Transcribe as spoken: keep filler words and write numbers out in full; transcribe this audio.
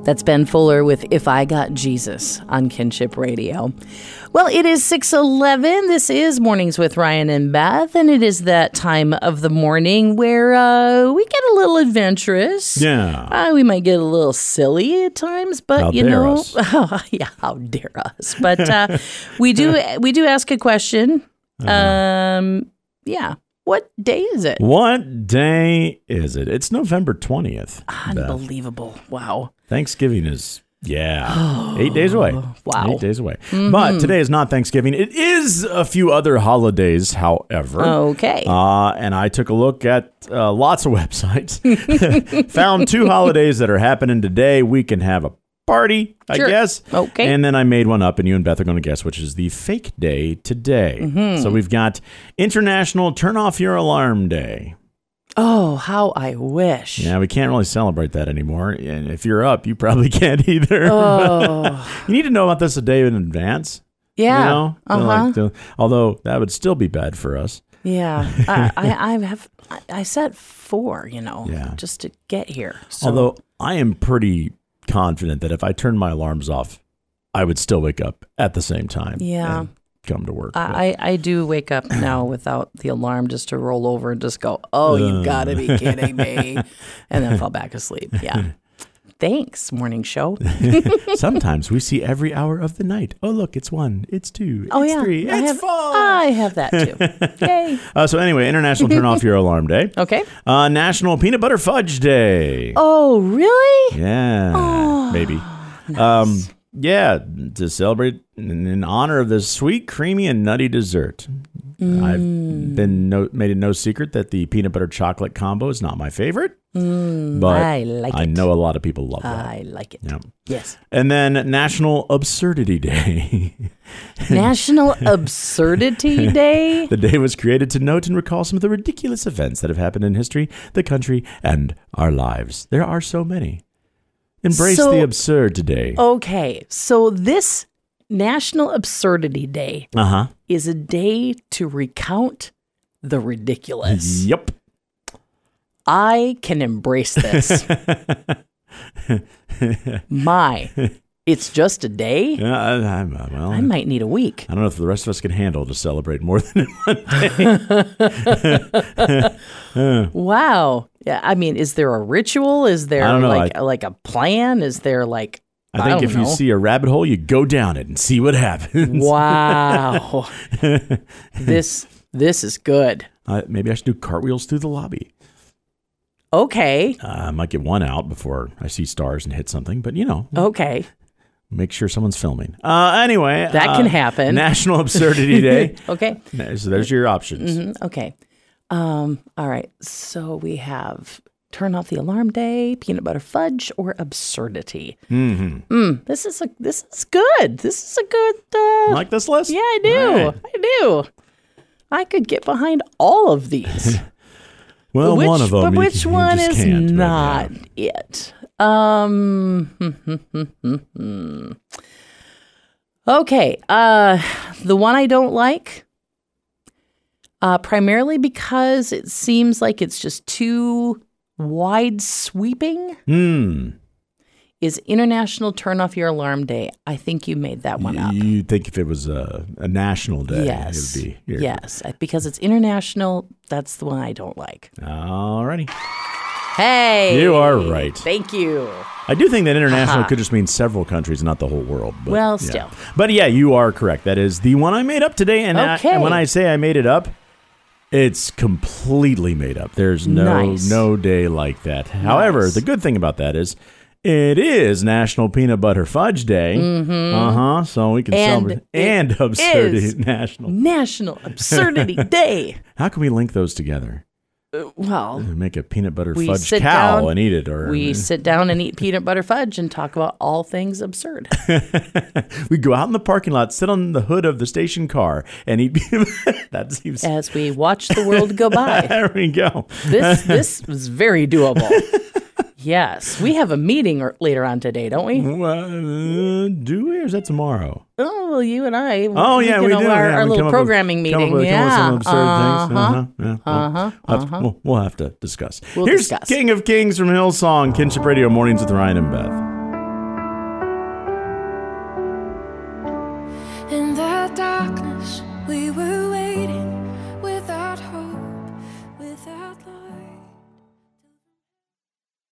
That's Ben Fuller with If I Got Jesus on Kinship Radio. Well, it is six eleven. This is Mornings with Ryan and Beth, and it is that time of the morning where uh, we get a little adventurous. Yeah. Uh, we might get a little silly at times, but How you dare know, us. yeah, how dare us? But uh, we do we do ask a question. Uh-huh. Um, yeah. What day is it? What day is it? It's November twentieth. Unbelievable. Wow. Thanksgiving is, yeah, eight days away. Wow. Eight days away. Mm-hmm. But today is not Thanksgiving. It is a few other holidays, however. Okay. Uh, and I took a look at uh, lots of websites. Found two holidays that are happening today. We can have a party, I Sure. guess. Okay. And then I made one up, and you and Beth are going to guess which is the fake day today. Mm-hmm. So we've got International Turn Off Your Alarm Day. Oh, how I wish. Yeah, we can't really celebrate that anymore. And if you're up, you probably can't either. Oh. You need to know about this a day in advance. Yeah. You know? So Uh-huh. like the- although that would still be bad for us. Yeah. I, I, I have, I, I set four, you know, Yeah. just to get here. So, Although I am pretty confident that if I turned my alarms off, I would still wake up at the same time. Yeah. And come to work. I, I, I do wake up now without the alarm just to roll over and just go, oh, you've got to be kidding me. And then fall back asleep. Yeah. Thanks, morning show. But sometimes we see every hour of the night. Oh, look, it's one, it's two, Oh, it's yeah. three, I it's have, four. I have that too. Yay. Uh, so anyway, International Turn Off Your Alarm Day. Okay. Uh, National Peanut Butter Fudge Day. Oh, really? Yeah, Oh, maybe. Um, yeah, to celebrate in, in honor of this sweet, creamy, and nutty dessert. Mm. I've been no, made it no secret that the peanut butter chocolate combo is not my favorite, Mm, but I like I it. know a lot of people love that. I like it. Yeah. Yes. And then National Absurdity Day. National Absurdity Day? The day was created to note and recall some of the ridiculous events that have happened in history, the country, and our lives. There are so many. Embrace So- the absurd today. Okay, so this National Absurdity Day Uh-huh. is a day to recount the ridiculous. Yep. I can embrace this. My, it's just a day? Yeah, I, I, well, I might need a week. I don't know if the rest of us can handle to celebrate more than in one day. Wow. Yeah, I mean, is there a ritual? Is there I don't know, like I- like a plan? Is there like I think don't if you know. see a rabbit hole, you go down it and see what happens. Wow. this this is good. Uh, maybe I should do cartwheels through the lobby. Okay. Uh, I might get one out before I see stars and hit something, but you know, Okay. make sure someone's filming. Uh, anyway, That uh, can happen. National Absurdity Day. Okay. So there's your options. Mhm, Okay. Um, all right. So we have turn off the alarm day, peanut butter fudge, or absurdity. Mm-hmm. Mm, this is a this is good. This is a good. Uh, Like this list? yeah, I do. All right. I do. I could get behind all of these. Well, which, one of them. but you which can- you one just is can't, but, not yeah. it? Um. Okay. Uh, the one I don't like. Uh, primarily because it seems like it's just too wide sweeping, Hmm. is International Turn Off Your Alarm Day. I think you made that one up. You'd think if it was a, a national day, Yes. it would be. Here. Yes. I- Because it's international. That's the one I don't like. Alrighty. Hey. You are right. Thank you. I do think that international Aha. could just mean several countries, not the whole world. But, Well, yeah. still. But yeah, you are correct. That is the one I made up today. And, I- Okay. and when I say I made it up, it's completely made up. There's no Nice. no day like that. However, Nice. the good thing about that is it is National Peanut Butter Fudge Day. Mm-hmm. Uh-huh. So we can And celebrate. it And Absurdity is National. National Absurdity Day. How can we link those together? Uh, well, Make a peanut butter we fudge sit cow down, and eat it. Or we sit down and eat peanut butter fudge and talk about all things absurd. we go out in the parking lot, sit on the hood of the station car, and eat. That seems. As we watch the world go by. There we go. This this was very doable. Yes, we have a meeting or, later on today, don't we? Uh, do we, or is that tomorrow? Oh, well, you and I. Oh yeah, you we know, do. Our, yeah, our we little come up programming with, come meeting. up with, yeah. come up with some absurd uh-huh. things. Uh-huh. Yeah. Uh-huh. We'll, have, Uh-huh. we'll, we'll have to discuss. We'll Here's discuss. King of Kings from Hillsong, Kinship Radio, Mornings with Ryan and Beth. In the darkness, we were waiting